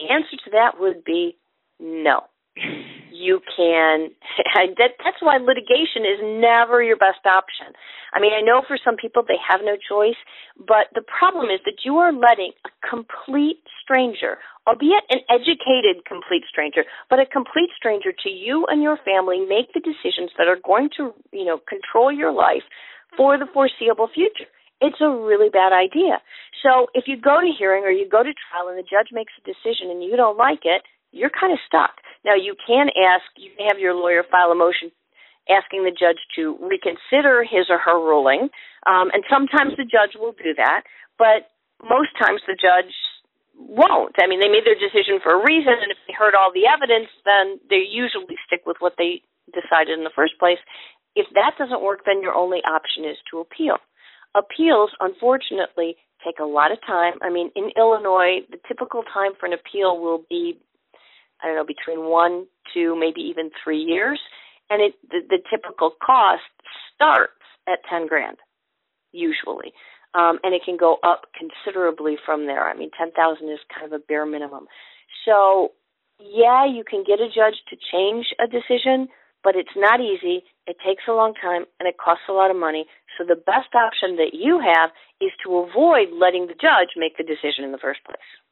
the answer to that would be no. You can, that's why litigation is never your best option. I mean, I know for some people they have no choice, but the problem is that you are letting a complete stranger, albeit an educated complete stranger, but a complete stranger to you and your family, make the decisions that are going to, control your life for the foreseeable future. It's a really bad idea. So if you go to hearing or you go to trial and the judge makes a decision and you don't like it, you're kind of stuck. Now, you can have your lawyer file a motion asking the judge to reconsider his or her ruling, and sometimes the judge will do that, but most times the judge won't. I mean, they made their decision for a reason, and if they heard all the evidence, then they usually stick with what they decided in the first place. If that doesn't work, then your only option is to appeal. Appeals, unfortunately, take a lot of time. I mean, in Illinois, the typical time for an appeal will be, between 1 to maybe even 3 years, and the typical cost starts at $10,000 usually, and it can go up considerably from there. I mean, $10,000 is kind of a bare minimum. So, yeah, you can get a judge to change a decision, but it's not easy. It takes a long time, and it costs a lot of money. So the best option that you have is to avoid letting the judge make the decision in the first place.